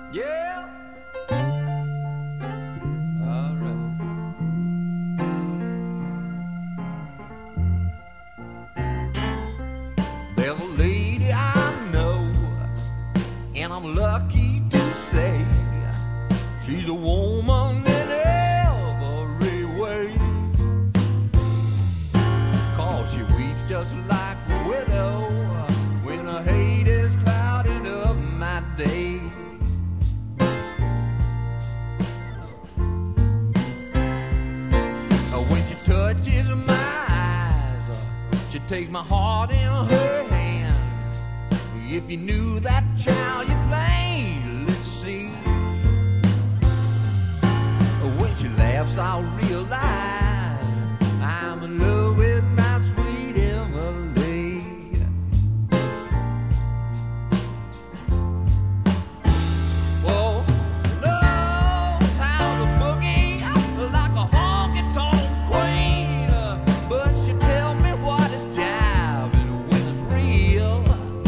Yeah. All right. There's a lady I know, and I'm lucky to say she's a woman in every way. 'Cause she weeps just like a widow when her hate is clouding up my day. When she touches my eyes, she takes my heart in her hand. If you knew that child you plainly see, when she laughs I'll realize I'm in love with my sweet Emily. Whoa, she knows how to boogie like a honky-tonk queen, but she tell me what is jive and when it's real.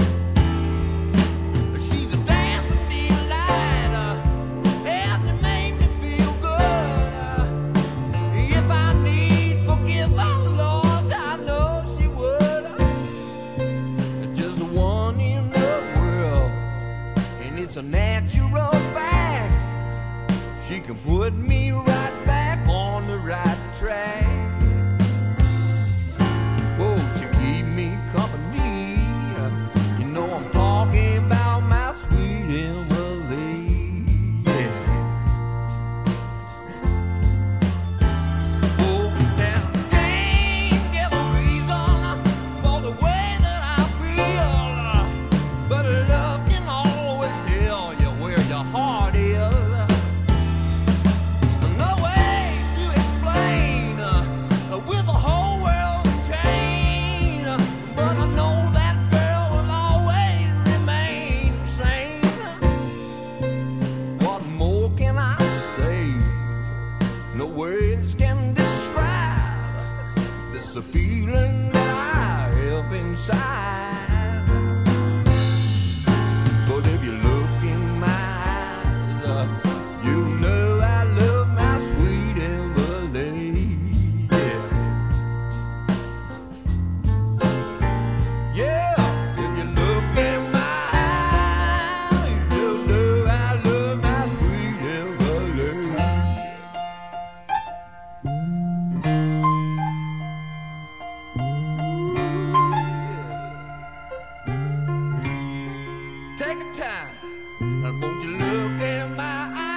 She's a dancing delight, and it made me feel good. If I need forgiving, Lord, I know she would. Just one in the world, and it's a natural fact. She can put me right back on the right track. Oh, to keep me company, you know I'm talking about my sweet Emily. Yeah. Oh, now can't get a reason for the way that I feel, but love can always tell you where your heart is. No way to explain with the whole world in chain, but I know that girl will always remain sane. What more can I say? No words can describe this a feeling that I have inside. But if you look in my eyes, you know I love my sweet Emily. Yeah. Yeah, if you look in my eyes, you know I love my sweet Emily. Take a time, and won't you look in my eyes?